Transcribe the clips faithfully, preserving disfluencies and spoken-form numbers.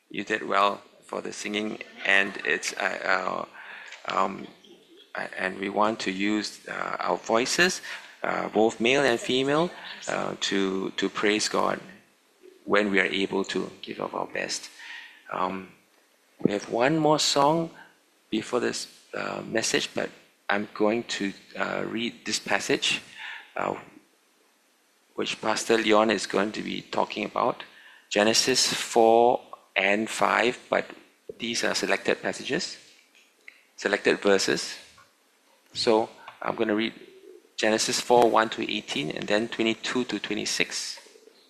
You did well for the singing, and it's uh, uh, um, uh, and we want to use uh, our voices, uh, both male and female, uh, to to praise God when we are able to give of our best. Um, we have one more song before this uh, message, but I'm going to uh, read this passage, uh, which Pastor Leon is going to be talking about, Genesis four and five, but these are selected passages, selected verses. So I'm going to read Genesis four, one to eighteen, and then twenty-two to twenty-six.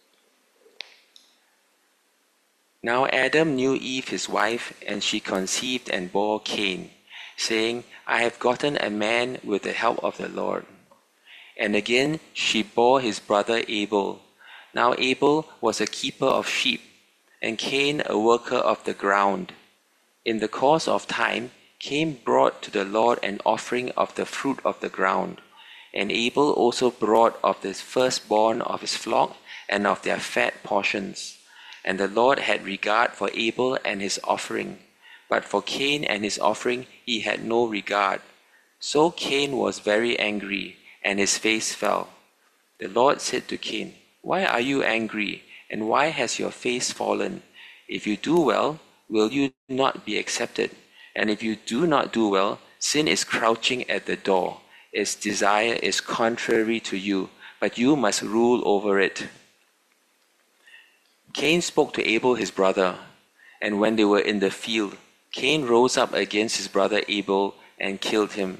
Now Adam knew Eve his wife, and she conceived and bore Cain, saying, I have gotten a man with the help of the Lord. And again she bore his brother Abel. Now Abel was a keeper of sheep, and Cain a worker of the ground. In the course of time, Cain brought to the Lord an offering of the fruit of the ground. And Abel also brought of the firstborn of his flock and of their fat portions. And the Lord had regard for Abel and his offering, but for Cain and his offering he had no regard. So Cain was very angry, and his face fell. The Lord said to Cain, Why are you angry, and why has your face fallen? If you do well, will you not be accepted? And if you do not do well, sin is crouching at the door. Its desire is contrary to you, but you must rule over it. Cain spoke to Abel his brother, and when they were in the field, Cain rose up against his brother Abel and killed him.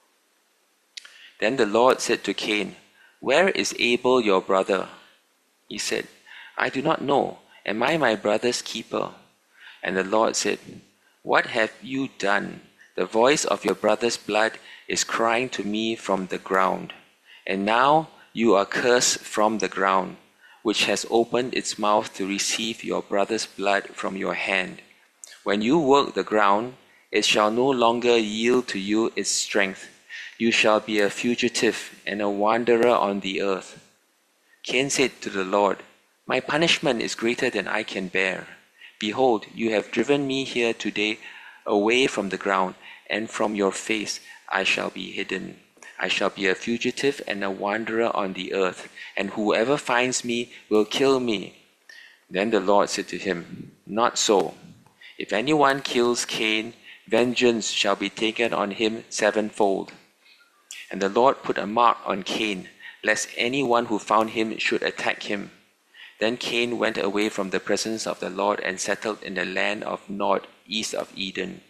Then the Lord said to Cain, Where is Abel your brother? He said, I do not know. Am I my brother's keeper? And the Lord said, What have you done? The voice of your brother's blood is crying to me from the ground. And now you are cursed from the ground, which has opened its mouth to receive your brother's blood from your hand. When you work the ground, it shall no longer yield to you its strength. You shall be a fugitive and a wanderer on the earth. Cain said to the Lord, My punishment is greater than I can bear. Behold, you have driven me here today away from the ground, and from your face I shall be hidden. I shall be a fugitive and a wanderer on the earth, and whoever finds me will kill me. Then the Lord said to him, Not so. If anyone kills Cain, vengeance shall be taken on him sevenfold. And the Lord put a mark on Cain, lest anyone who found him should attack him. Then Cain went away from the presence of the Lord and settled in the land of Nod, east of Eden.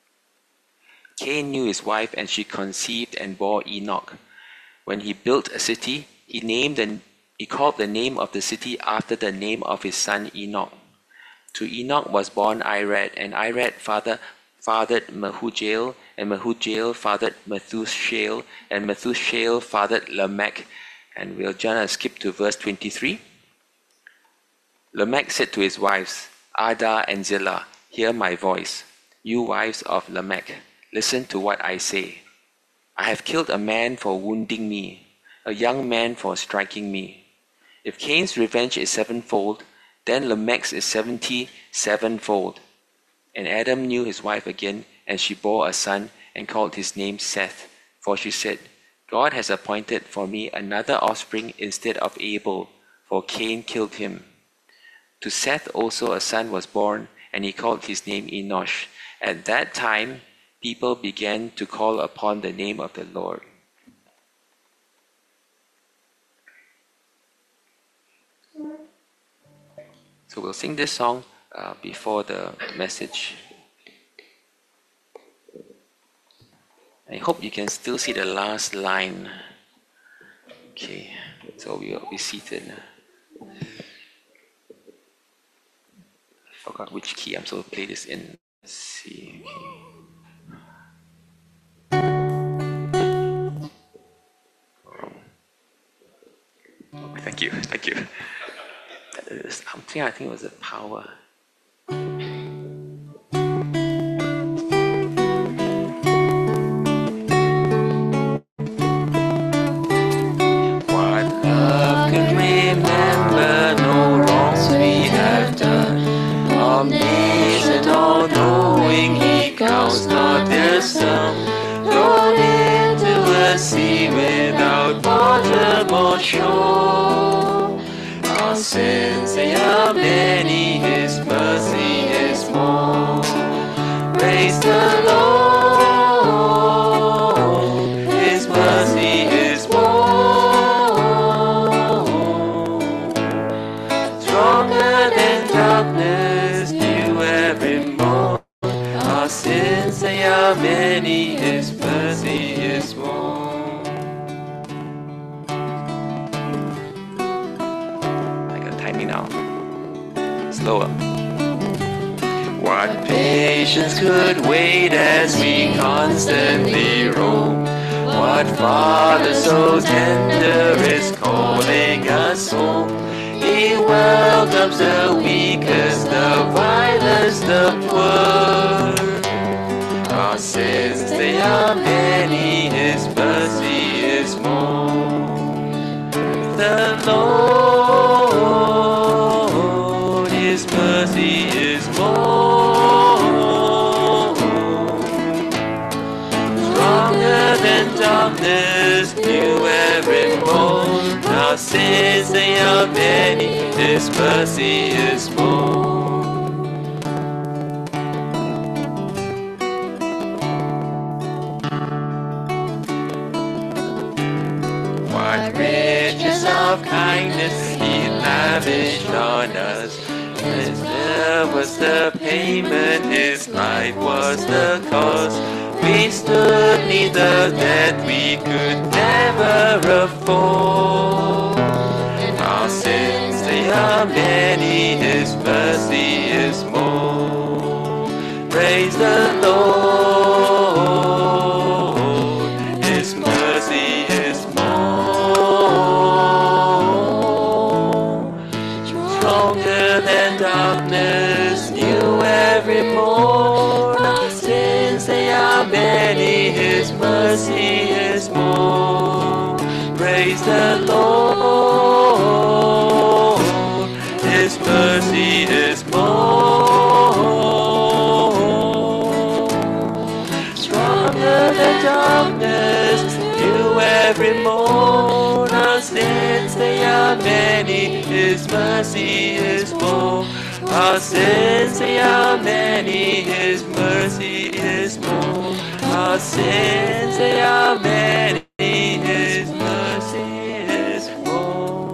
Cain knew his wife, and she conceived and bore Enoch. When he built a city, he named and he called the name of the city after the name of his son Enoch. To Enoch was born Irad, and Irad father, fathered Mehujael, and Mehujael fathered Methushael, and Methushael fathered Lamech. And we'll just skip to verse twenty-three. Lamech said to his wives, Ada and Zillah, Hear my voice, you wives of Lamech. Listen to what I say. I have killed a man for wounding me, a young man for striking me. If Cain's revenge is sevenfold, then Lamech's is seventy sevenfold. And Adam knew his wife again, and she bore a son and called his name Seth, for she said, God has appointed for me another offspring instead of Abel, for Cain killed him. To Seth also a son was born, and he called his name Enosh. At that time, people began to call upon the name of the Lord. So we'll sing this song uh, before the message. I hope you can still see the last line. Okay, so we will be seated. I forgot which key I'm supposed to play this in. Let's see. Thank you, thank you. Something I think it was the power. What love could remember, no wrongs we have done, or made counts not their sum, thrown into a sea without bottom or shore. Our sins, they are many, His mercy is more. Praise the Lord, His mercy is more. Stronger than darkness, new every morn. Our sins, they are many, His mercy is more. I got timing now. Slower. What patience could wait as we constantly roam? What Father so tender is calling us home? He welcomes the weakest, the vilest, the poor. Our sins, they are many, His mercy is more. The Lord, His mercy is more. Stronger than darkness, new every morn. Our sins, they are many, His mercy is more. What riches of kindness He lavished on us. His love was the payment, His life was the cost. We stood neither that we could never afford. Our sins, they are many, His mercy is more. Praise the Lord, His mercy is more. Stronger than darkness, new every morn. Our sins, they are many, His mercy is more. Praise the Lord, His mercy is more. Stronger than darkness, new every morn. Our sins, they are many, His mercy is more. Our sins, they are many, His mercy is more. Our sins, they are many, His mercy is more.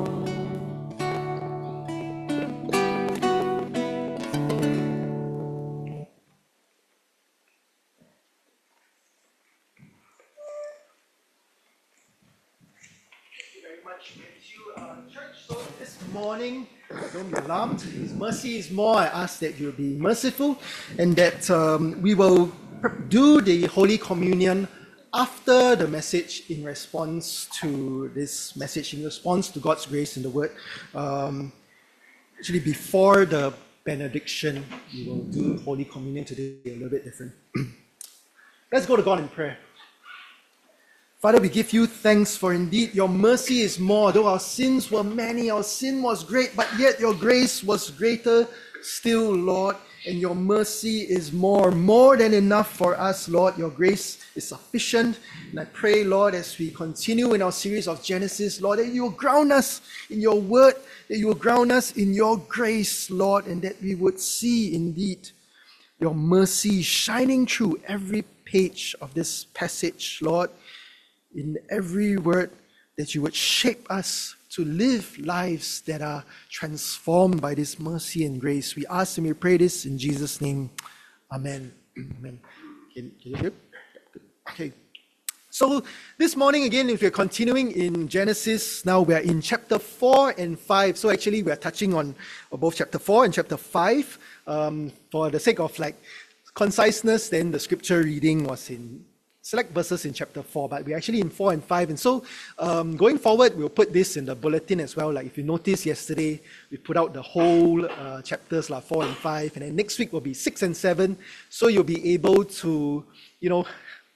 So this morning, don't be alarmed. His mercy is more. I ask that you be merciful and that um, we will do the Holy Communion after the message in response to this message, in response to God's grace in the Word. Um, actually, before the benediction, we will do Holy Communion today a little bit different. Let's go to God in prayer. Father, we give you thanks for indeed your mercy is more. Though our sins were many, our sin was great, but yet your grace was greater still, Lord. And your mercy is more, more than enough for us, Lord. Your grace is sufficient. And I pray, Lord, as we continue in our series of Genesis, Lord, that you will ground us in your word, that you will ground us in your grace, Lord, and that we would see indeed your mercy shining through every page of this passage, Lord. In every word, that you would shape us to live lives that are transformed by this mercy and grace. We ask and we pray this in Jesus' name. Amen. Amen. Can, can you hear? Okay. So this morning again, if we're continuing in Genesis, now we're in chapter four and five. So actually we're touching on both chapter four and chapter five. Um, for the sake of like conciseness, then the scripture reading was in select verses in chapter four, but we're actually in four and five. And so um, going forward, we'll put this in the bulletin as well. Like if you noticed yesterday, we put out the whole uh, chapters, like four and five. And then next week will be six and seven. So you'll be able to, you know,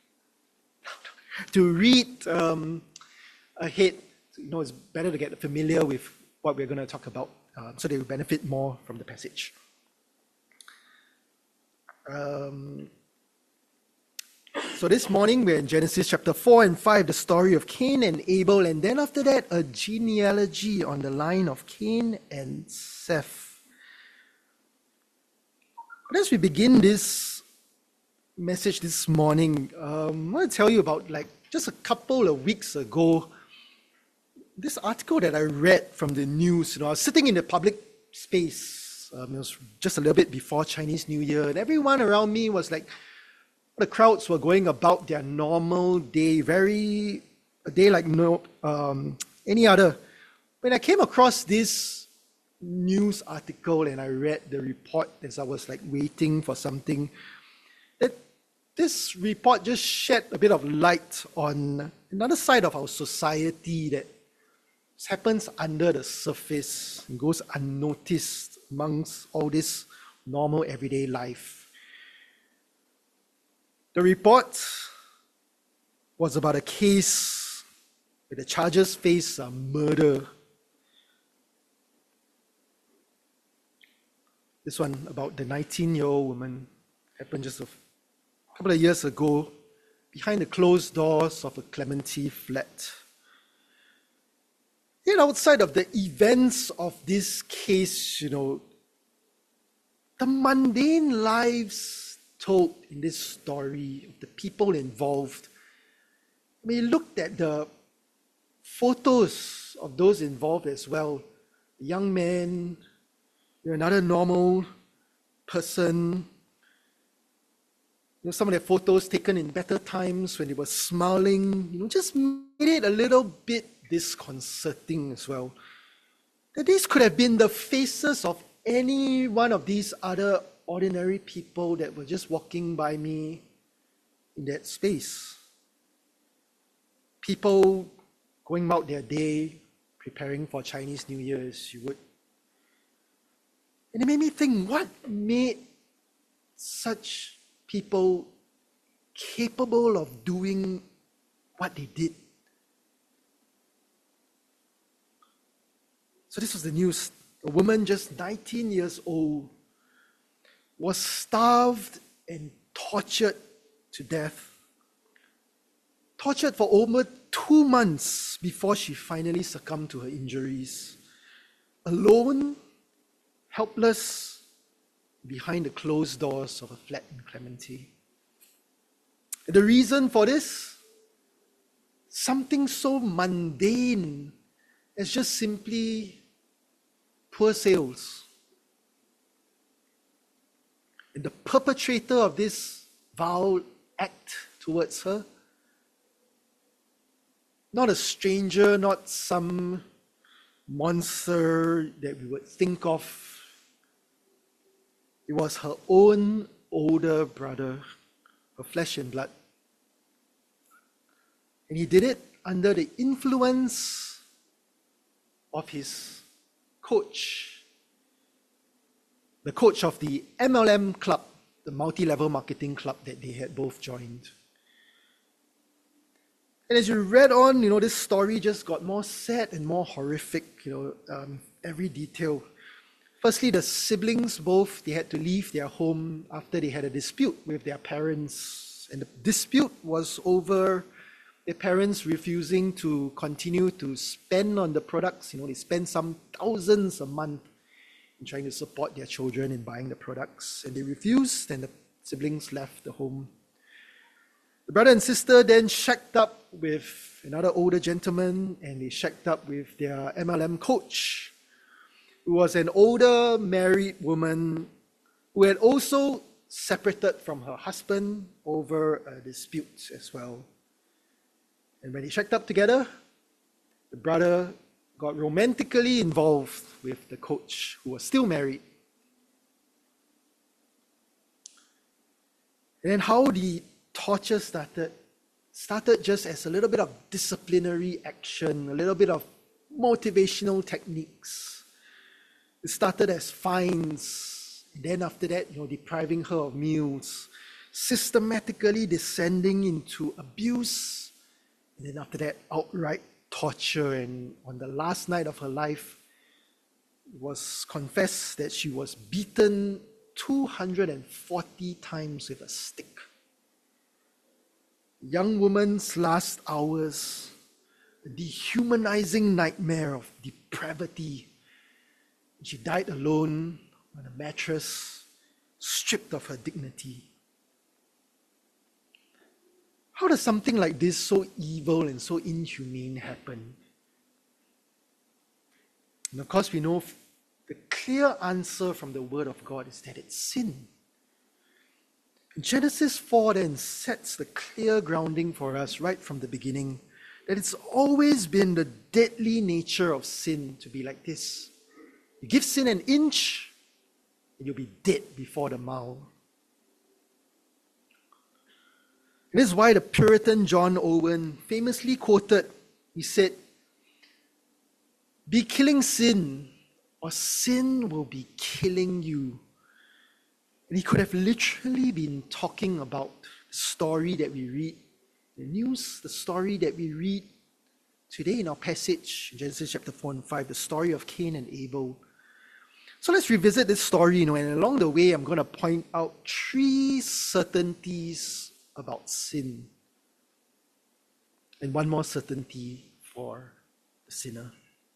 to read um, ahead. You know, it's better to get familiar with what we're going to talk about uh, so that you benefit more from the passage. Um, So this morning we're in Genesis chapter four and five, the story of Cain and Abel, and then after that, a genealogy on the line of Cain and Seth. But as we begin this message this morning, um, I want to tell you about like just a couple of weeks ago, this article that I read from the news. You know, I was sitting in the public space. Um, it was just a little bit before Chinese New Year, and everyone around me was like, the crowds were going about their normal day, very a day like no um, any other. When I came across this news article and I read the report as I was like waiting for something, that this report just shed a bit of light on another side of our society that happens under the surface and goes unnoticed amongst all this normal everyday life. The report was about a case where the charges face a murder. This one about the nineteen-year-old woman happened just a couple of years ago behind the closed doors of a Clementi flat. Yet outside of the events of this case, you know, the mundane lives told in this story of the people involved. We looked at the photos of those involved as well. A young man, you know, another normal person. You know, some of their photos taken in better times when they were smiling, you know, just made it a little bit disconcerting as well. That these could have been the faces of any one of these other ordinary people that were just walking by me in that space. People going about their day, preparing for Chinese New Year as you would. And it made me think, what made such people capable of doing what they did? So this was the news. A woman just nineteen years old was starved and tortured to death. Tortured for over two months before she finally succumbed to her injuries. Alone, helpless, behind the closed doors of a flat in Clementi. The reason for this? Something so mundane as just simply poor sales. And the perpetrator of this vile act towards her, not a stranger, not some monster that we would think of. It was her own older brother, her flesh and blood. And he did it under the influence of his coach, the coach of the M L M club, the multi-level marketing club that they had both joined. And as you read on, you know, this story just got more sad and more horrific, you know, um, every detail. Firstly, the siblings both, they had to leave their home after they had a dispute with their parents. And the dispute was over their parents refusing to continue to spend on the products. You know, they spend some thousands a month in trying to support their children in buying the products. And they refused, and the siblings left the home. The brother and sister then shacked up with another older gentleman, and they shacked up with their M L M coach, who was an older married woman who had also separated from her husband over a dispute as well. And when they shacked up together, the brother got romantically involved with the coach, who was still married. And then how the torture started, started just as a little bit of disciplinary action, a little bit of motivational techniques. It started as fines, and then after that, you know, depriving her of meals, systematically descending into abuse, and then after that, outright torture. And on the last night of her life, it was confessed that she was beaten two hundred forty times with a stick. young woman's last hours, a dehumanizing nightmare of depravity. She died alone on a mattress, stripped of her dignity. How does something like this, so evil and so inhumane, happen? And of course, we know the clear answer from the Word of God is that it's sin. Genesis four then sets the clear grounding for us right from the beginning, that it's always been the deadly nature of sin to be like this. You give sin an inch, and you'll be dead before the mile. This is why the Puritan John Owen famously quoted, he said, "Be killing sin, or sin will be killing you." And he could have literally been talking about the story that we read, the news, the story that we read today in our passage, Genesis chapter four and five, the story of Cain and Abel. So let's revisit this story, you know, and along the way, I'm going to point out three certainties about sin, and one more certainty for the sinner.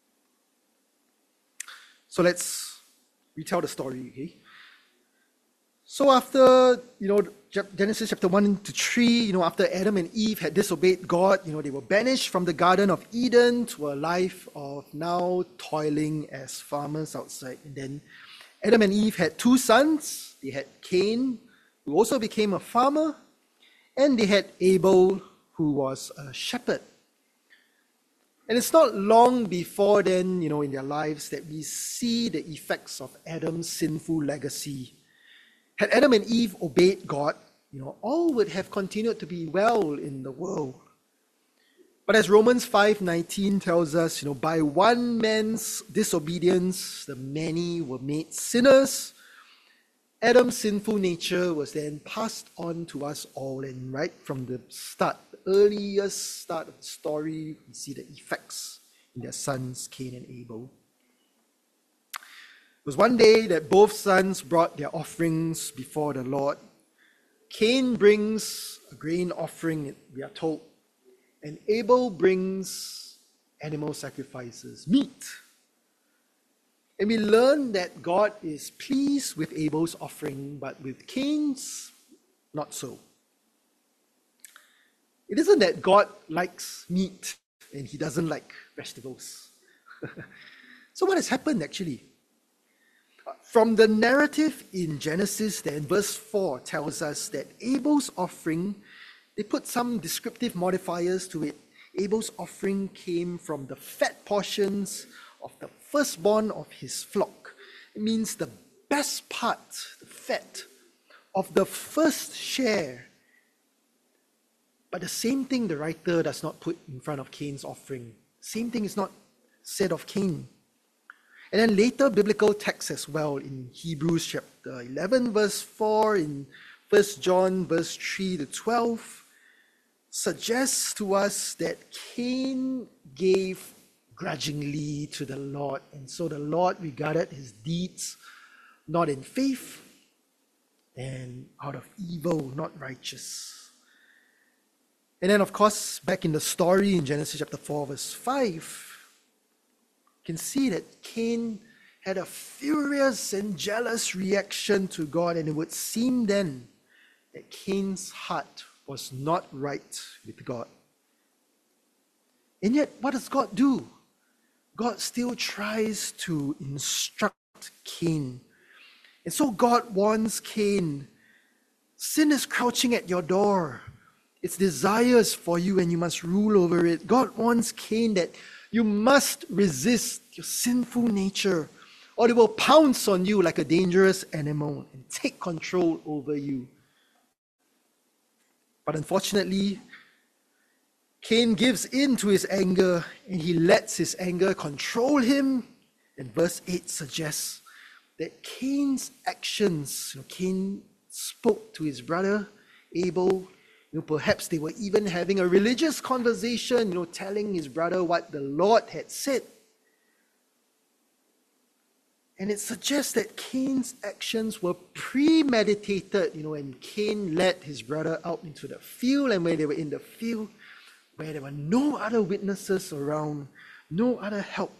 So let's retell the story, okay? So after, you know, Genesis chapter one to three, you know, after Adam and Eve had disobeyed God, you know, they were banished from the Garden of Eden to a life of now toiling as farmers outside. And then Adam and Eve had two sons. They had Cain, who also became a farmer, and they had Abel, who was a shepherd. And it's not long before then, you know, in their lives that we see the effects of Adam's sinful legacy. Had Adam and Eve obeyed God, you know, all would have continued to be well in the world. But as Romans five nineteen tells us, you know, by one man's disobedience, the many were made sinners. Adam's sinful nature was then passed on to us all, and right from the start, the earliest start of the story, we see the effects in their sons, Cain and Abel. It was one day that both sons brought their offerings before the Lord. Cain brings a grain offering, we are told, and Abel brings animal sacrifices, meat. And we learn that God is pleased with Abel's offering, but with Cain's, not so. It isn't that God likes meat and he doesn't like vegetables. So what has happened actually? From the narrative in Genesis, then verse four tells us that Abel's offering, they put some descriptive modifiers to it. Abel's offering came from the fat portions of the firstborn of his flock. It means the best part, the fat, of the first share. But the same thing the writer does not put in front of Cain's offering. Same thing is not said of Cain. And then later biblical texts as well, in Hebrews chapter eleven verse four, in First John verse three to twelve, suggests to us that Cain gave grudgingly to the Lord, and so the Lord regarded his deeds not in faith and out of evil, not righteous. And then of course, back in the story in Genesis chapter four verse five, can see that Cain had a furious and jealous reaction to God, and it would seem then that Cain's heart was not right with God. And yet, what does God do? God still tries to instruct Cain. And so God warns Cain, sin is crouching at your door. Its desires for you, and you must rule over it. God warns Cain that you must resist your sinful nature, or it will pounce on you like a dangerous animal and take control over you. But unfortunately, Cain gives in to his anger, and he lets his anger control him. And verse eight suggests that Cain's actions, you know, Cain spoke to his brother Abel. You know, perhaps they were even having a religious conversation, you know, telling his brother what the Lord had said. And it suggests that Cain's actions were premeditated, you know, and Cain led his brother out into the field, and when they were in the field, where there were no other witnesses around, no other help,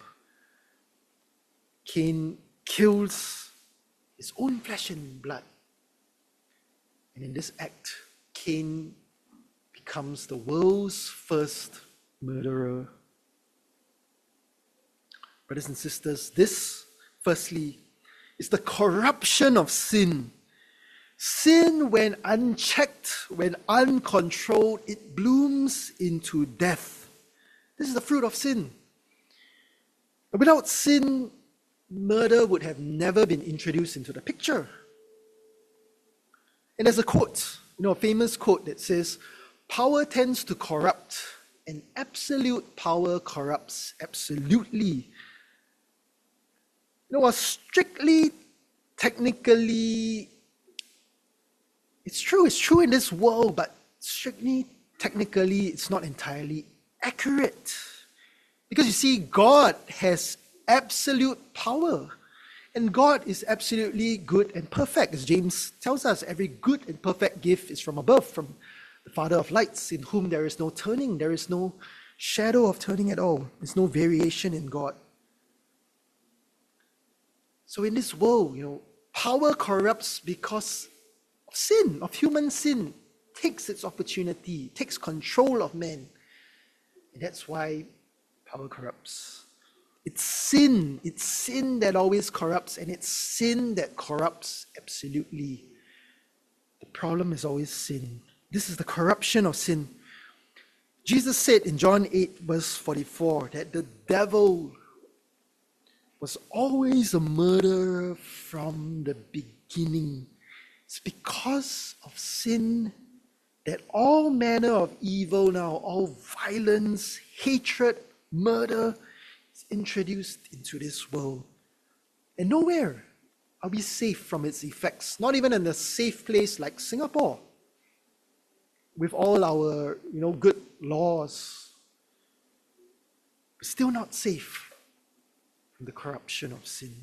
Cain kills his own flesh and blood. And in this act, Cain becomes the world's first murderer. Brothers and sisters, this, firstly, is the corruption of sin. Sin, when unchecked, when uncontrolled, it blooms into death. This is the fruit of sin. Without sin, murder would have never been introduced into the picture. And there's a quote, you know, a famous quote that says, "Power tends to corrupt, and absolute power corrupts absolutely." You know, while strictly, technically, it's true, it's true in this world, but strictly, technically, it's not entirely accurate. Because you see, God has absolute power, and God is absolutely good and perfect. As James tells us, every good and perfect gift is from above, from the Father of lights, in whom there is no turning, there is no shadow of turning at all. There's no variation in God. So in this world, you know, power corrupts because of sin, of human sin, takes its opportunity, takes control of men. And that's why power corrupts. It's sin, it's sin that always corrupts, and it's sin that corrupts absolutely. The problem is always sin. This is the corruption of sin. Jesus said in John eight, verse forty-four, that the devil was always a murderer from the beginning. It's because of sin that all manner of evil now, all violence, hatred, murder is introduced into this world. And nowhere are we safe from its effects, not even in a safe place like Singapore, with all our, you know, good laws. We're still not safe from the corruption of sin.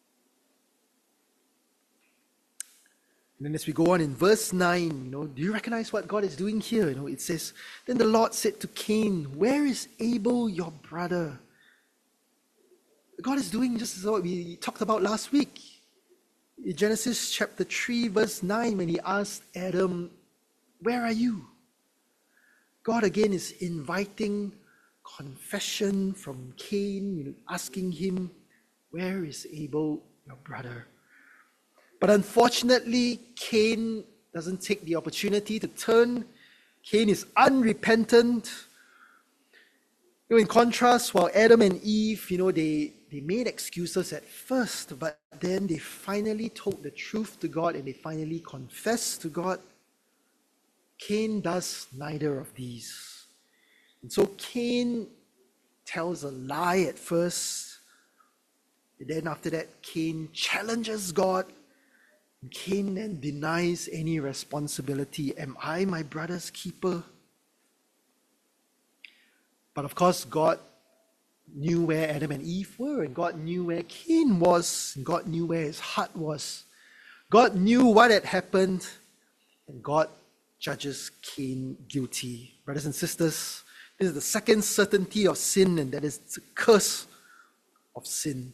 And then as we go on in verse nine, you know, do you recognize what God is doing here? You know, it says, "Then the Lord said to Cain, 'Where is Abel your brother?'" God is doing just as what we talked about last week. In Genesis chapter three, verse nine, when he asked Adam, "Where are you?" God again is inviting confession from Cain, you know, asking him, "Where is Abel, your brother?" But unfortunately, Cain doesn't take the opportunity to turn. Cain is unrepentant. You know, in contrast, while Adam and Eve, you know, they, they made excuses at first, but then they finally told the truth to God and they finally confessed to God. Cain does neither of these. And so Cain tells a lie at first. And then after that, Cain challenges God. And Cain then denies any responsibility. Am I my brother's keeper? But of course, God knew where Adam and Eve were, and God knew where Cain was, and God knew where his heart was. God knew what had happened, and God judges Cain guilty. Brothers and sisters, this is the second certainty of sin, and that is the curse of sin.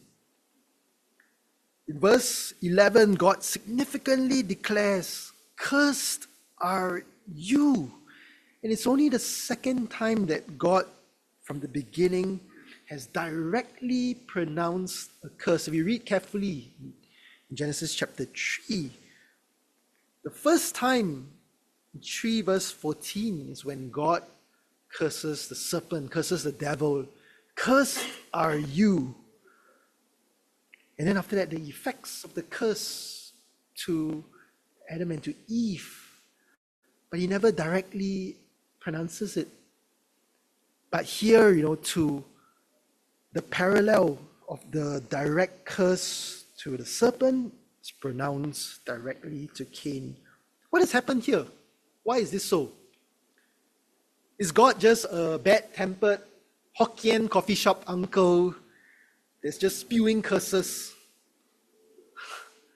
In verse eleven, God significantly declares, "Cursed are you." And it's only the second time that God, from the beginning, has directly pronounced a curse. If you read carefully in Genesis chapter three, the first time, in three verse fourteen, is when God curses the serpent, curses the devil. "Cursed are you." And then after that, the effects of the curse to Adam and to Eve. But he never directly pronounces it. But here, you know, to the parallel of the direct curse to the serpent is pronounced directly to Cain. What has happened here? Why is this so? Is God just a bad-tempered Hokkien coffee shop uncle that's just spewing curses?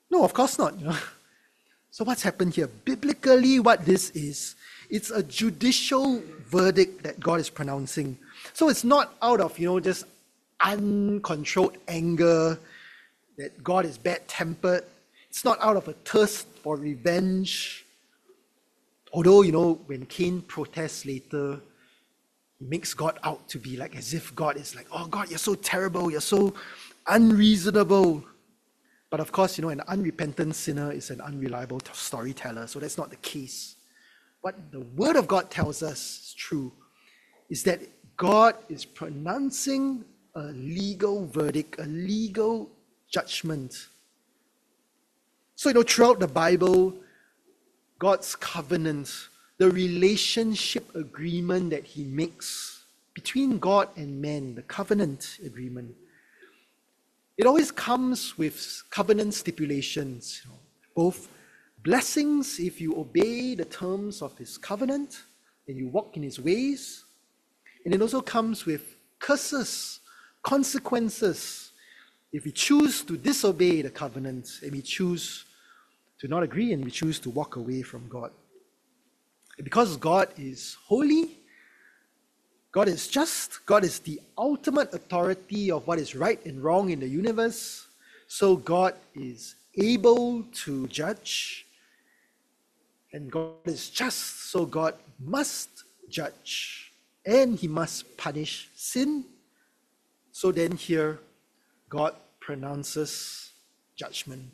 No, of course not. You know. So what's happened here? Biblically, what this is, it's a judicial verdict that God is pronouncing. So it's not out of, you know, just uncontrolled anger, that God is bad-tempered. It's not out of a thirst for revenge. Although, you know, when Cain protests later, he makes God out to be like as if God is like, oh God, you're so terrible, you're so unreasonable. But of course, you know, an unrepentant sinner is an unreliable t- storyteller, so that's not the case. What the Word of God tells us is true, is that God is pronouncing a legal verdict, a legal judgment. So, you know, throughout the Bible, God's covenant, the relationship agreement that He makes between God and man, the covenant agreement, it always comes with covenant stipulations, you know, both blessings if you obey the terms of His covenant and you walk in His ways, and it also comes with curses, consequences, if we choose to disobey the covenant and we choose to not agree and we choose to walk away from God. And because God is holy, God is just, God is the ultimate authority of what is right and wrong in the universe, so God is able to judge, and God is just, so God must judge, and He must punish sin. So then here, God pronounces judgment.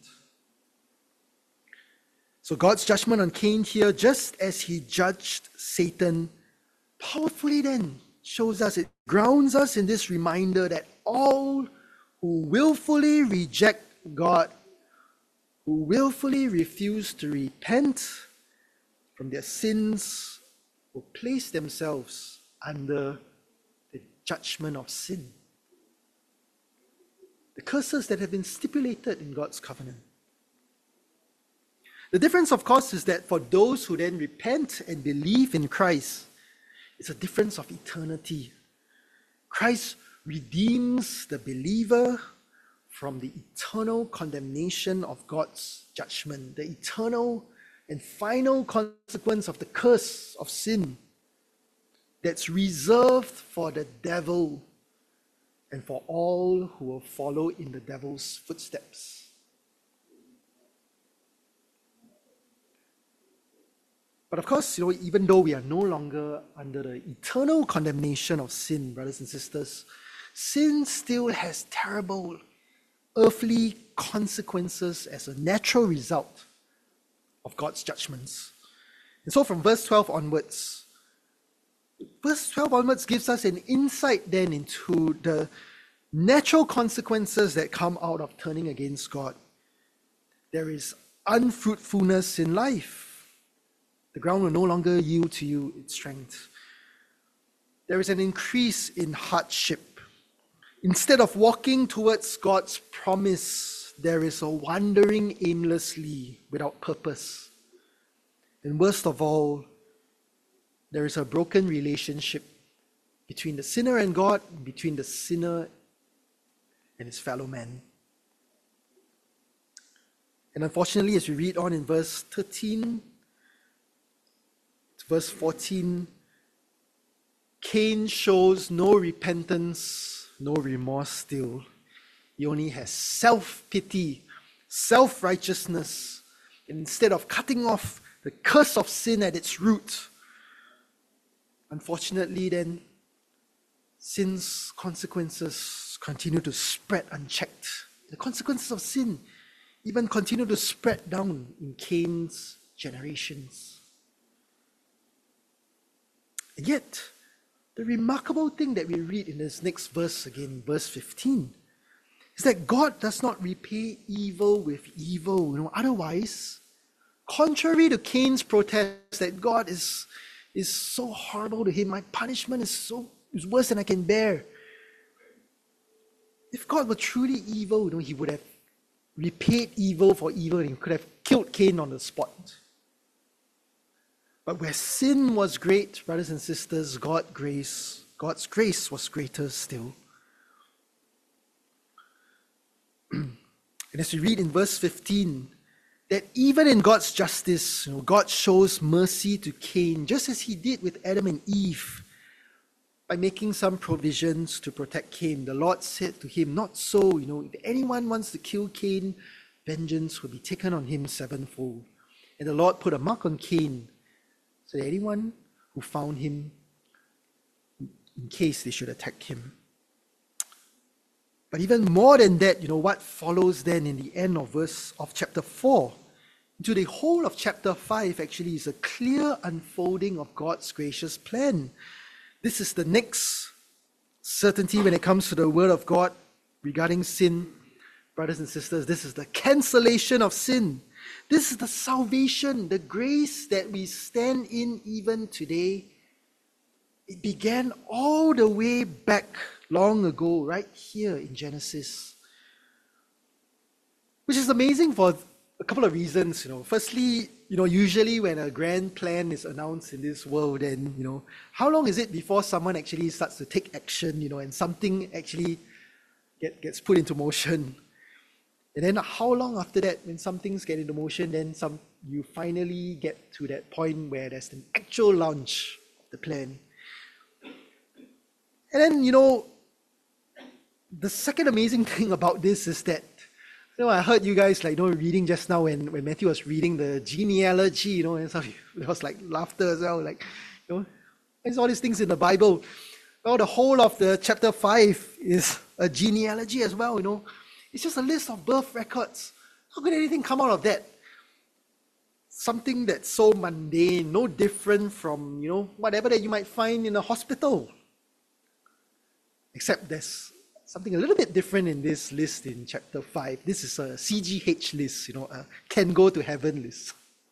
So God's judgment on Cain here, just as He judged Satan, powerfully then shows us, it grounds us in this reminder that all who willfully reject God, who willfully refuse to repent from their sins, will place themselves under the judgment of sin. The curses that have been stipulated in God's covenant. The difference, of course, is that for those who then repent and believe in Christ, it's a difference of eternity. Christ redeems the believer from the eternal condemnation of God's judgment, the eternal and final consequence of the curse of sin that's reserved for the devil and for all who will follow in the devil's footsteps. But of course, you know, even though we are no longer under the eternal condemnation of sin, brothers and sisters, sin still has terrible earthly consequences as a natural result of God's judgments. And so from verse twelve onwards, verse twelve onwards gives us an insight then into the natural consequences that come out of turning against God. There is unfruitfulness in life. The ground will no longer yield to you its strength. There is an increase in hardship. Instead of walking towards God's promise, there is a wandering aimlessly without purpose. And worst of all, there is a broken relationship between the sinner and God, between the sinner and his fellow man. And unfortunately, as we read on in verse thirteen, verse fourteen, Cain shows no repentance, no remorse still. He only has self-pity, self-righteousness. And instead of cutting off the curse of sin at its root, unfortunately then, sin's consequences continue to spread unchecked. The consequences of sin even continue to spread down in Cain's generations. And yet, the remarkable thing that we read in this next verse again, verse fifteen, is that God does not repay evil with evil. You know, otherwise, contrary to Cain's protest that God is, is so horrible to him, my punishment is so is worse than I can bear. If God were truly evil, you know, He would have repaid evil for evil and He could have killed Cain on the spot. But where sin was great, brothers and sisters, God grace, God's grace was greater still. And And as we read in verse fifteen, that even in God's justice, you know, God shows mercy to Cain, just as he did with Adam and Eve, by making some provisions to protect Cain. The Lord said to him, not so, you know, if anyone wants to kill Cain, vengeance will be taken on him sevenfold. And the Lord put a mark on Cain, so that anyone who found him, in case they should attack him. But even more than that, you know, what follows then in the end of verse of chapter four, to the whole of chapter five actually is a clear unfolding of God's gracious plan. This is the next certainty when it comes to the word of God regarding sin. Brothers and sisters, this is the cancellation of sin. This is the salvation, the grace that we stand in even today. It began all the way back long ago, right here in Genesis. Which is amazing for a couple of reasons, you know. Firstly, you know, usually when a grand plan is announced in this world, then, you know, how long is it before someone actually starts to take action, you know, and something actually get, gets put into motion? And then how long after that, when some things get into motion, then some you finally get to that point where there's an actual launch of the plan. And then, you know, the second amazing thing about this is that, you know, I heard you guys, like, you know, reading just now when, when Matthew was reading the genealogy, you know, and stuff, there was like laughter as well, like, you know, there's all these things in the Bible. Well, the whole of the chapter five is a genealogy as well, you know. It's just a list of birth records. How could anything come out of that? Something that's so mundane, no different from, you know, whatever that you might find in a hospital. Except there's something a little bit different in this list in chapter five. This is a C G H list, you know, a can go to heaven list.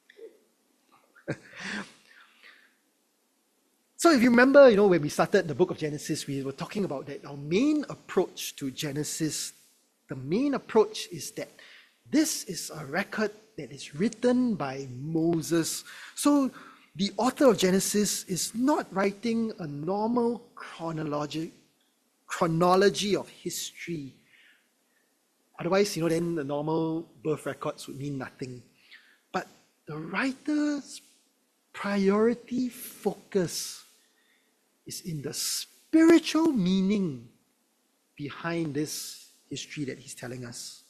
So if you remember, you know, when we started the book of Genesis, we were talking about that our main approach to Genesis, the main approach is that this is a record that is written by Moses. So the author of Genesis is not writing a normal chronology chronology of history. Otherwise, you know, then the normal birth records would mean nothing. But the writer's priority focus is in the spiritual meaning behind this history that he's telling us.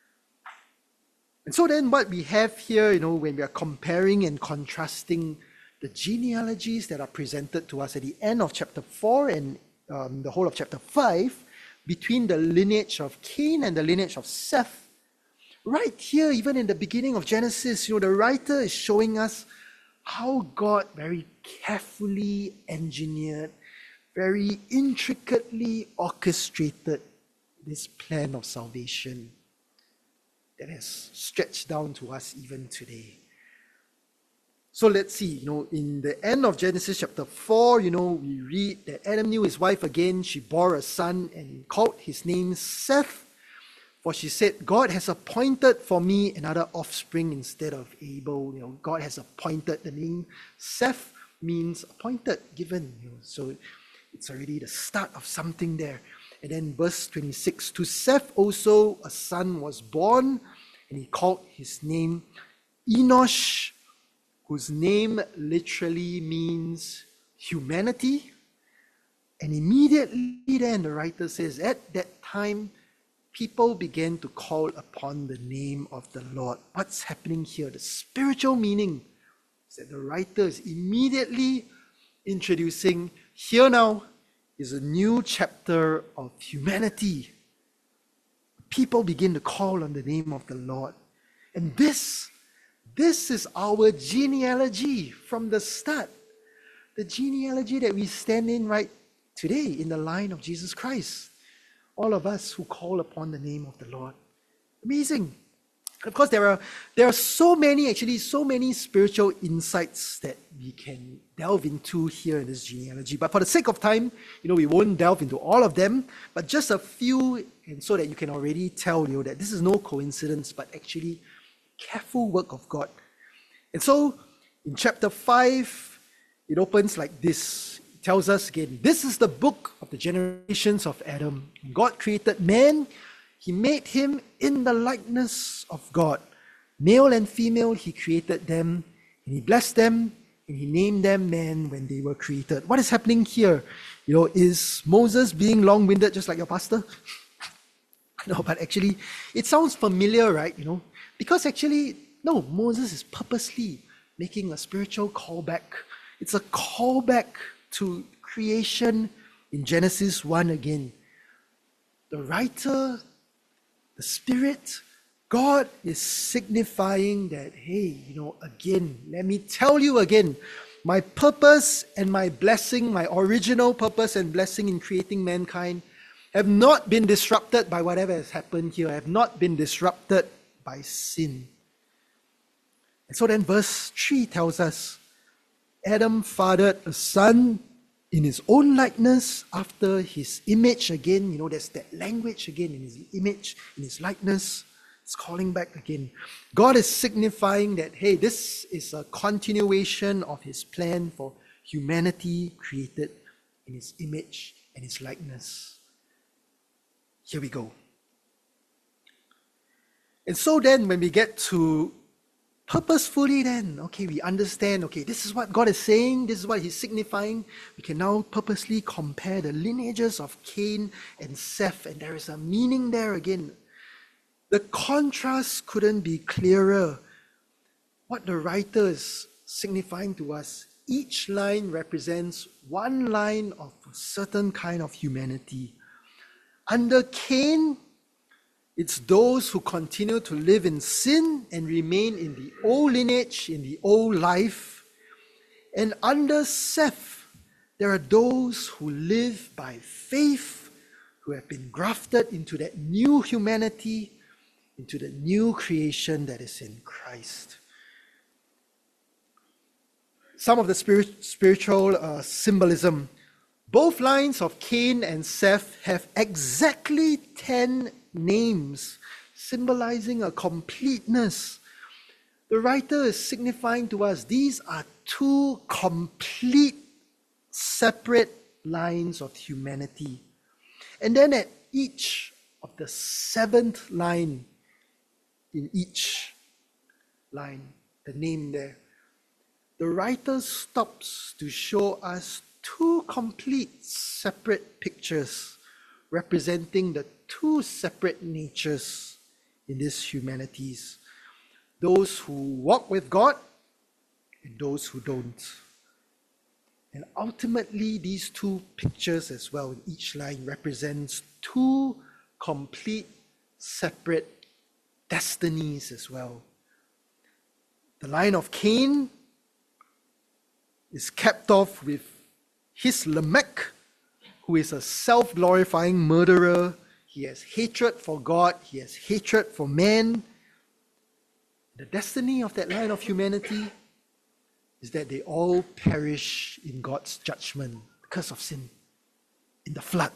And so then what we have here, you know, when we are comparing and contrasting the genealogies that are presented to us at the end of chapter four and Um, the whole of chapter five, between the lineage of Cain and the lineage of Seth. Right here, even in the beginning of Genesis, you know, the writer is showing us how God very carefully engineered, very intricately orchestrated this plan of salvation that has stretched down to us even today. So let's see, you know, in the end of Genesis chapter four, you know, we read that Adam knew his wife again. She bore a son and called his name Seth. For she said, God has appointed for me another offspring instead of Abel. You know, God has appointed. The name Seth means appointed, given. You know, so it's already the start of something there. And then verse twenty-six, to Seth also a son was born, and he called his name Enosh, whose name literally means humanity. And immediately then the writer says, at that time, people began to call upon the name of the Lord. What's happening here? The spiritual meaning is that the writer is immediately introducing, here now is a new chapter of humanity. People begin to call on the name of the Lord. And this This is our genealogy from the start. The genealogy that we stand in right today in the line of Jesus Christ. All of us who call upon the name of the Lord. Amazing. Of course, there are there are so many, actually, so many spiritual insights that we can delve into here in this genealogy. But for the sake of time, you know, we won't delve into all of them, but just a few, and so that you can already tell, you know, that this is no coincidence, but actually careful work of God. And so in chapter five, it opens like this. It tells us again, this is the book of the generations of Adam. God created man. He made him in the likeness of God. Male and female, he created them, and he blessed them, and he named them man when they were created. What is happening here? You know, is Moses being long-winded just like your pastor? No, but actually, it sounds familiar, right? You know, because actually, no, Moses is purposely making a spiritual callback. It's a callback to creation in Genesis one again. The writer, the Spirit, God is signifying that, hey, you know, again, let me tell you again, my purpose and my blessing, my original purpose and blessing in creating mankind have not been disrupted by whatever has happened here, have not been disrupted by sin. And so then verse three tells us, Adam fathered a son in his own likeness, after his image again. You know, there's that language again, in his image, in his likeness. It's calling back again. God is signifying that, hey, this is a continuation of his plan for humanity created in his image and his likeness. Here we go. And so then when we get to purposefully then, okay, we understand, okay, this is what God is saying, this is what he's signifying. We can now purposely compare the lineages of Cain and Seth, and there is a meaning there again. The contrast couldn't be clearer. What the writer is signifying to us, each line represents one line of a certain kind of humanity. Under Cain, it's those who continue to live in sin and remain in the old lineage, in the old life. And under Seth, there are those who live by faith, who have been grafted into that new humanity, into the new creation that is in Christ. Some of the spirit, spiritual uh, symbolism. Both lines of Cain and Seth have exactly ten names, symbolizing a completeness. The writer is signifying to us these are two complete, separate lines of humanity. And then at each of the seventh line, in each line, the name there, the writer stops to show us two complete separate pictures representing the two separate natures in these humanities. Those who walk with God and those who don't. And ultimately, these two pictures as well in each line represents two complete separate destinies as well. The line of Cain is capped off with his Lamech, who is a self-glorifying murderer. He has hatred for God, he has hatred for man. The destiny of that line of humanity is that they all perish in God's judgment because of sin, in the flood.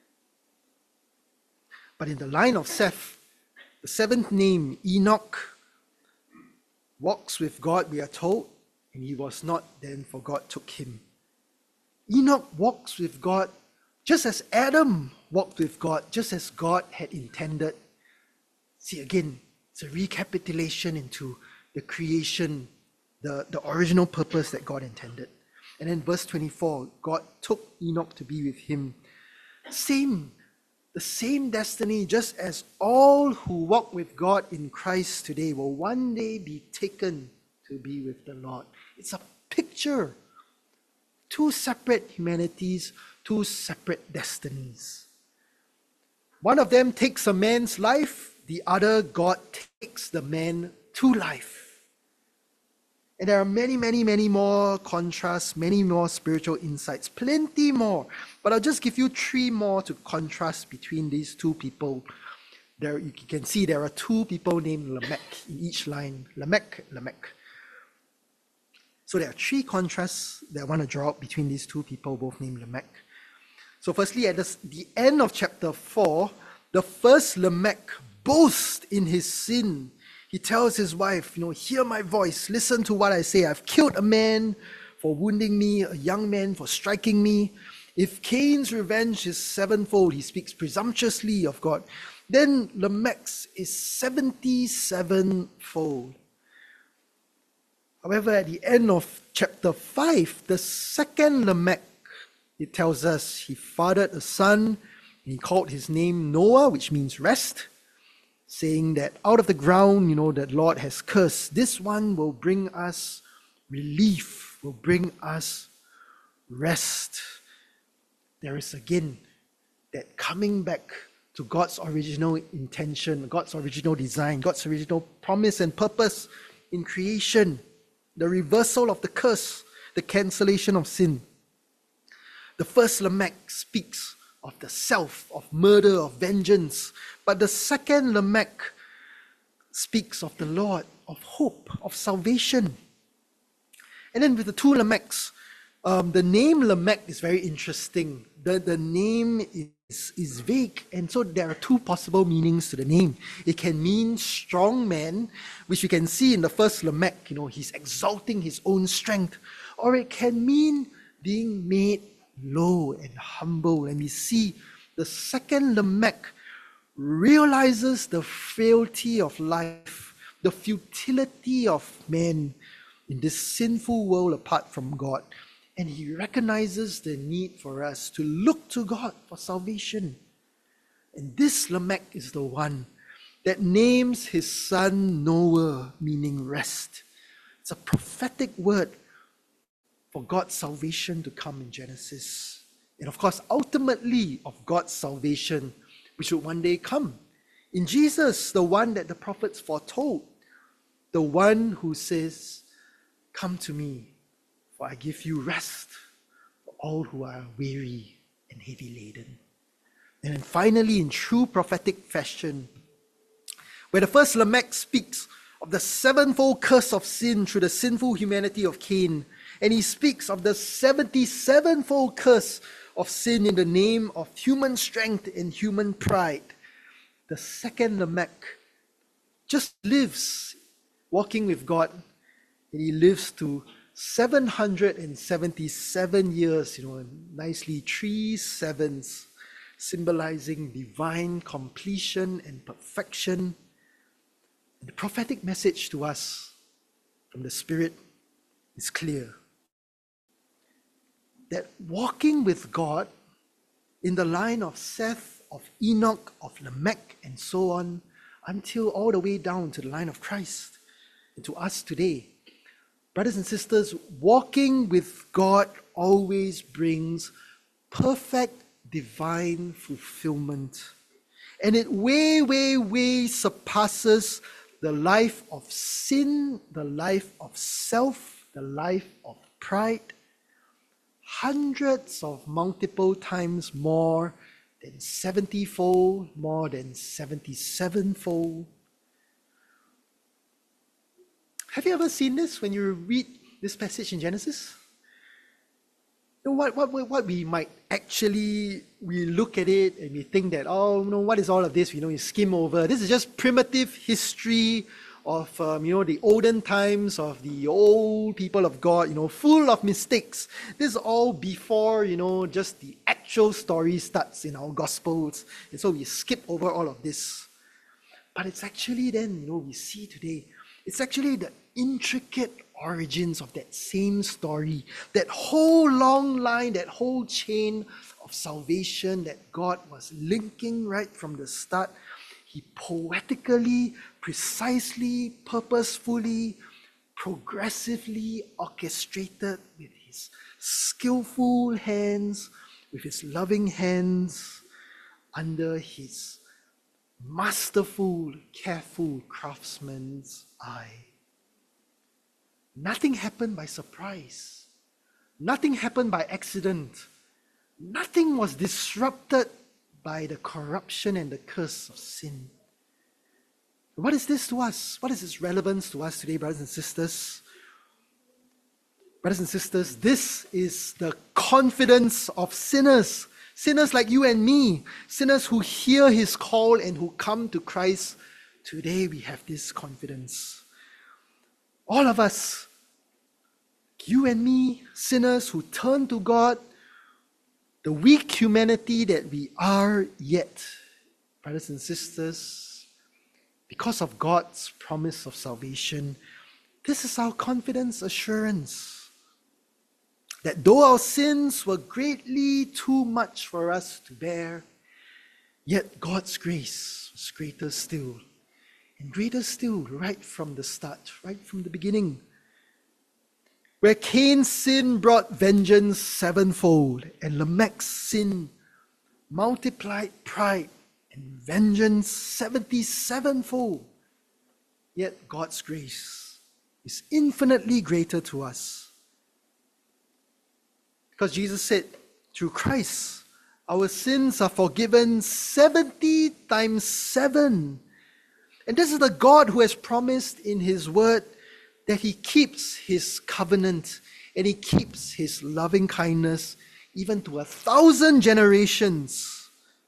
But in the line of Seth, the seventh name, Enoch, walks with God, we are told, and he was not then, for God took him. Enoch walks with God just as Adam walked with God, just as God had intended. See, again, it's a recapitulation into the creation, the, the original purpose that God intended. And then verse twenty-four, God took Enoch to be with him. Same, the same destiny, just as all who walk with God in Christ today will one day be taken to be with the Lord. It's a picture. Two separate humanities, two separate destinies. One of them takes a man's life, the other, God takes the man to life. And there are many, many, many more contrasts, many more spiritual insights, plenty more. But I'll just give you three more to contrast between these two people. There, you can see there are two people named Lamech in each line. Lamech, Lamech. So there are three contrasts that I want to draw out between these two people, both named Lamech. So firstly, at the, the end of chapter four, the first Lamech boasts in his sin. He tells his wife, you know, hear my voice, listen to what I say. I've killed a man for wounding me, a young man for striking me. If Cain's revenge is sevenfold, he speaks presumptuously of God. Then Lamech is seventy-seven-fold. However, at the end of chapter five, the second Lamech, it tells us he fathered a son, and he called his name Noah, which means rest, saying that out of the ground, you know, that Lord has cursed, this one will bring us relief, will bring us rest. There is again that coming back to God's original intention, God's original design, God's original promise and purpose in creation, the reversal of the curse, the cancellation of sin. The first Lamech speaks of the self, of murder, of vengeance, but the second Lamech speaks of the Lord, of hope, of salvation. And then with the two Lamechs, um, the name Lamech is very interesting. The, the name is, is vague, and so there are two possible meanings to the name. It can mean strong man, which you can see in the first Lamech, you know, he's exalting his own strength, or it can mean being made low and humble. And we see the second Lamech realizes the frailty of life, the futility of man in this sinful world apart from God. And he recognizes the need for us to look to God for salvation. And this Lamech is the one that names his son Noah, meaning rest. It's a prophetic word for God's salvation to come in Genesis. And of course, ultimately of God's salvation, which would one day come in Jesus, the one that the prophets foretold, the one who says, "Come to me, for I give you rest for all who are weary and heavy laden." And then finally, in true prophetic fashion, where the first Lamech speaks of the sevenfold curse of sin through the sinful humanity of Cain, and he speaks of the seventy-sevenfold curse of sin in the name of human strength and human pride, the second Lamech just lives walking with God, and he lives to seven hundred seventy-seven years, you know, nicely three sevens, symbolizing divine completion and perfection. And the prophetic message to us from the Spirit is clear. That walking with God in the line of Seth, of Enoch, of Lamech, and so on, until all the way down to the line of Christ, and to us today, brothers and sisters, walking with God always brings perfect divine fulfillment. And it way, way, way surpasses the life of sin, the life of self, the life of pride, hundreds of multiple times more than seventy-fold, more than seventy-seven-fold. Have you ever seen this when you read this passage in Genesis? You know, what, what, what we might actually, we look at it and we think that, oh, you know, what is all of this? You know, you skim over. This is just primitive history of, um, you know, the olden times of the old people of God, you know, full of mistakes. This is all before, you know, just the actual story starts in our Gospels. And so we skip over all of this. But it's actually then, you know, we see today, it's actually the intricate origins of that same story, that whole long line, that whole chain of salvation that God was linking right from the start. He poetically, precisely, purposefully, progressively orchestrated with his skillful hands, with his loving hands, under his masterful, careful craftsman's eye. Nothing happened by surprise. Nothing happened by accident. Nothing was disrupted by the corruption and the curse of sin. What is this to us? What is its relevance to us today, brothers and sisters? Brothers and sisters, this is the confidence of sinners. Sinners like you and me. Sinners who hear his call and who come to Christ. Today we have this confidence. All of us, you and me, sinners who turn to God, the weak humanity that we are, yet brothers and sisters, because of God's promise of salvation, this is our confidence assurance that though our sins were greatly too much for us to bear, yet God's grace was greater still. And greater still right from the start, right from the beginning. Where Cain's sin brought vengeance sevenfold, and Lamech's sin multiplied pride and vengeance seventy-sevenfold. Yet God's grace is infinitely greater to us. Because Jesus said, through Christ, our sins are forgiven seventy times seven. And this is the God who has promised in his word that he keeps his covenant and he keeps his loving kindness even to a thousand generations.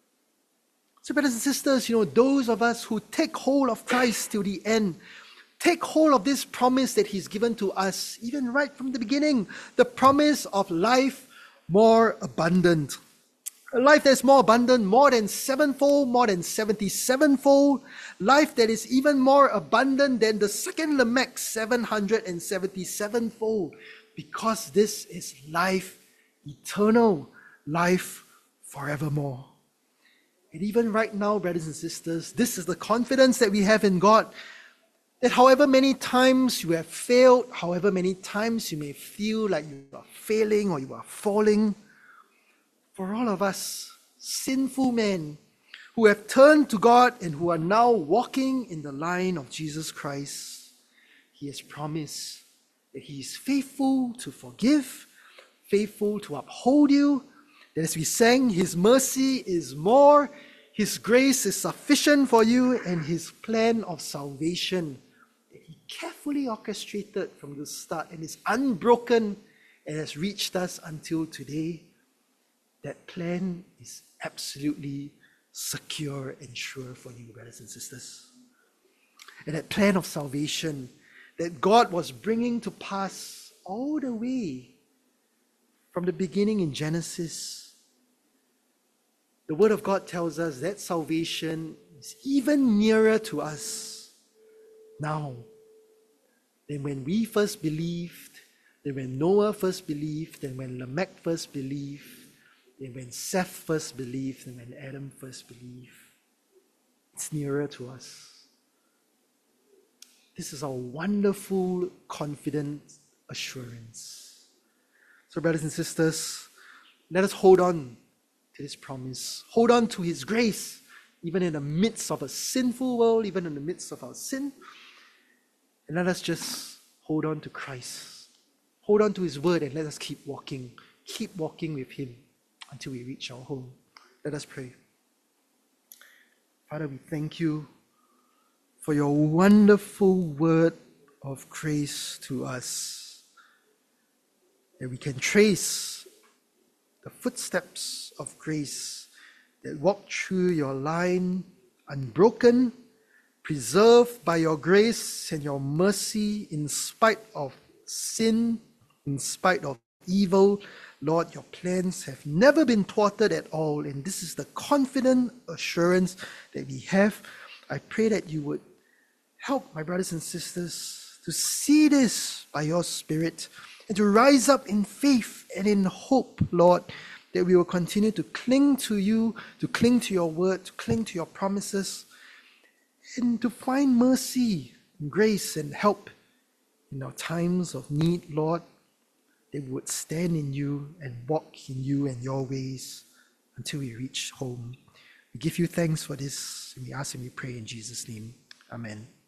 So brothers and sisters, you know, those of us who take hold of Christ till the end, take hold of this promise that he's given to us, even right from the beginning, the promise of life more abundant. A life that is more abundant, more than sevenfold, more than seventy-sevenfold. Life that is even more abundant than the second Lamech, seven hundred seventy-sevenfold. Because this is life eternal, life forevermore. And even right now, brothers and sisters, this is the confidence that we have in God. That however many times you have failed, however many times you may feel like you are failing or you are falling, for all of us sinful men who have turned to God and who are now walking in the line of Jesus Christ, he has promised that he is faithful to forgive, faithful to uphold you, that as we sang, his mercy is more, his grace is sufficient for you, and his plan of salvation that he carefully orchestrated from the start and is unbroken and has reached us until today. That plan is absolutely secure and sure for you, brothers and sisters. And that plan of salvation that God was bringing to pass all the way from the beginning in Genesis, the Word of God tells us that salvation is even nearer to us now than when we first believed, than when Noah first believed, than when Lamech first believed, and when Seth first believed and when Adam first believed. It's nearer to us. This is our wonderful, confident assurance. So brothers and sisters, let us hold on to this promise. Hold on to his grace, even in the midst of a sinful world, even in the midst of our sin. And let us just hold on to Christ. Hold on to his word and let us keep walking. Keep walking with him until we reach our home. Let us pray. Father, we thank you for your wonderful word of grace to us, that we can trace the footsteps of grace that walk through your line unbroken, preserved by your grace and your mercy in spite of sin, in spite of evil. Lord, your plans have never been thwarted at all, and this is the confident assurance that we have. I pray that you would help my brothers and sisters to see this by your Spirit and to rise up in faith and in hope, Lord, that we will continue to cling to you, to cling to your word, to cling to your promises, and to find mercy, and grace, and help in our times of need, Lord. They would stand in you and walk in you and your ways until we reach home. We give you thanks for this, and we ask and we pray in Jesus' name. Amen.